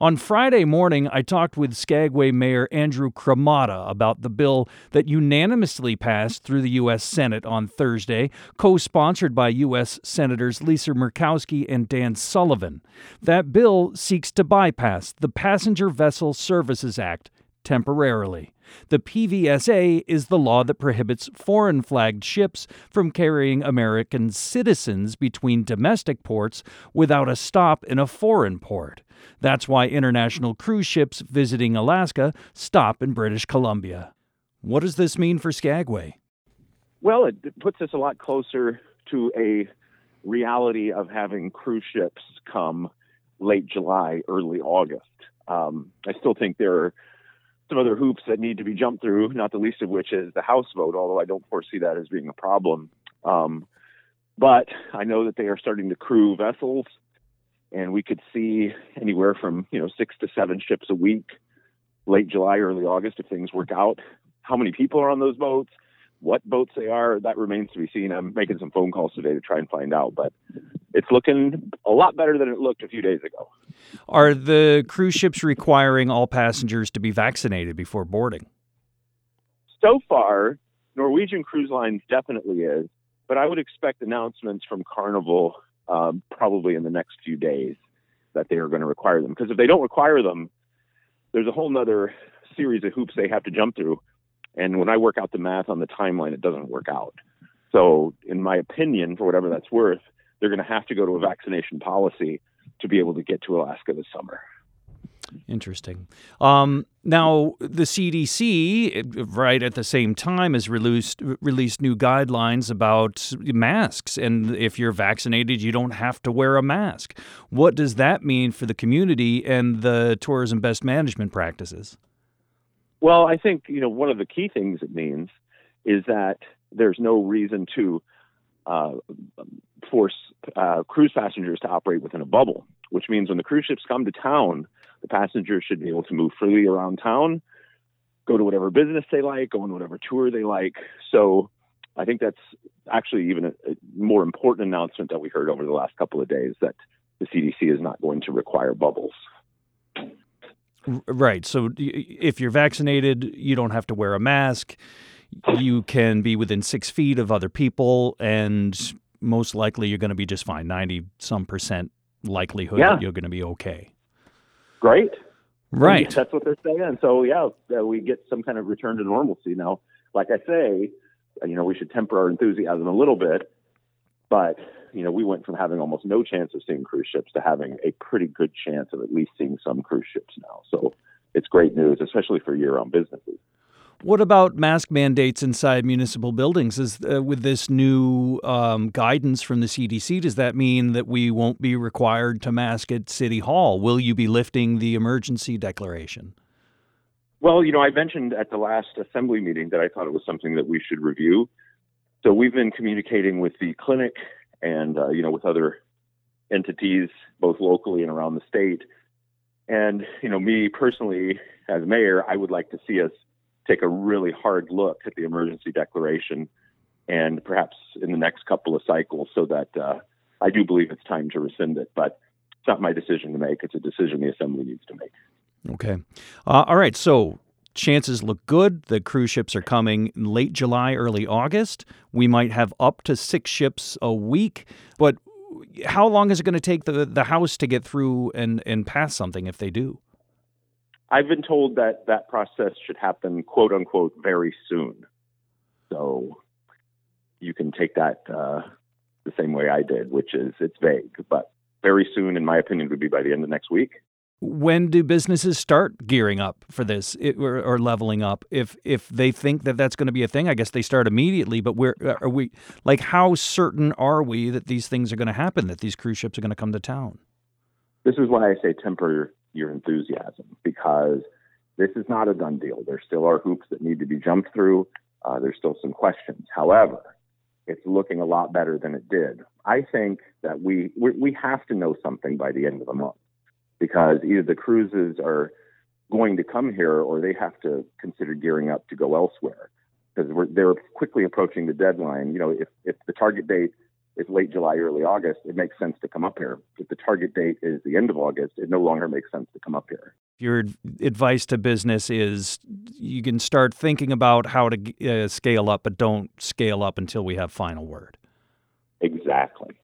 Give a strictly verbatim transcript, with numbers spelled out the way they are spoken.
On Friday morning, I talked with Skagway Mayor Andrew Cremata about the bill that unanimously passed through the U S Senate on Thursday, co-sponsored by U S Senators Lisa Murkowski and Dan Sullivan. That bill seeks to bypass the Passenger Vessel Services Act temporarily. The P V S A is the law that prohibits foreign-flagged ships from carrying American citizens between domestic ports without a stop in a foreign port. That's why international cruise ships visiting Alaska stop in British Columbia. What does this mean for Skagway? Well, it puts us a lot closer to a reality of having cruise ships come late July, early August. Um, I still think there are some other hoops that need to be jumped through, not the least of which is the House vote, although I don't foresee that as being a problem. Um, but I know that they are starting to crew vessels, and we could see anywhere from, you know, six to seven ships a week, late July, early August, if things work out. How many people are on those boats? What boats they are, that remains to be seen. I'm making some phone calls today to try and find out, but it's looking a lot better than it looked a few days ago. Are the cruise ships requiring all passengers to be vaccinated before boarding? So far, Norwegian Cruise Lines definitely is, but I would expect announcements from Carnival um, probably in the next few days that they are going to require them. Because if they don't require them, there's a whole nother series of hoops they have to jump through. And when I work out the math on the timeline, it doesn't work out. So in my opinion, for whatever that's worth, they're going to have to go to a vaccination policy to be able to get to Alaska this summer. Interesting. Um, now, the C D C, right at the same time, has released released new guidelines about masks. And if you're vaccinated, you don't have to wear a mask. What does that mean for the community and the tourism best management practices? Well, I think, you know, one of the key things it means is that there's no reason to uh, force uh, cruise passengers to operate within a bubble, which means when the cruise ships come to town, the passengers should be able to move freely around town, go to whatever business they like, go on whatever tour they like. So I think that's actually even a, a more important announcement that we heard over the last couple of days, that the C D C is not going to require bubbles. Right. So if you're vaccinated, you don't have to wear a mask. You can be within six feet of other people, and most likely you're going to be just fine. ninety some percent likelihood yeah. that you're going to be okay. Great. Right. And that's what they're saying. So, yeah, we get some kind of return to normalcy. Now, like I say, you know, we should temper our enthusiasm a little bit, but, you know, we went from having almost no chance of seeing cruise ships to having a pretty good chance of at least seeing some cruise ships now. So it's great news, especially for year-round businesses. What about mask mandates inside municipal buildings? Is uh, with this new um, guidance from the C D C, does that mean that we won't be required to mask at City Hall? Will you be lifting the emergency declaration? Well, you know, I mentioned at the last assembly meeting that I thought it was something that we should review. So we've been communicating with the clinic and, uh, you know, with other entities, both locally and around the state. And, you know, me personally, as mayor, I would like to see us take a really hard look at the emergency declaration, and perhaps in the next couple of cycles, so that uh, I do believe it's time to rescind it. But it's not my decision to make. It's a decision the Assembly needs to make. Okay. Uh, all right. So chances look good. The cruise ships are coming late July, early August. We might have up to six ships a week. But how long is it going to take the, the House to get through and, and pass something if they do? I've been told that that process should happen, quote unquote, very soon. So you can take that uh, the same way I did, which is it's vague, but very soon, in my opinion, would be by the end of next week. When do businesses start gearing up for this or, or leveling up? If if they think that that's going to be a thing, I guess they start immediately. But where are we? Like, how certain are we that these things are going to happen? That these cruise ships are going to come to town? This is why I say temper your enthusiasm, because this is not a done deal. There still are hoops that need to be jumped through. Uh, there's still some questions. However, it's looking a lot better than it did. I think that we we, we have to know something by the end of the month, because either the cruises are going to come here or they have to consider gearing up to go elsewhere, because we're, they're quickly approaching the deadline. You know, if, if the target date it's late July, early August, it makes sense to come up here. If the target date is the end of August, it no longer makes sense to come up here. Your advice to business is you can start thinking about how to uh, scale up, but don't scale up until we have final word. Exactly.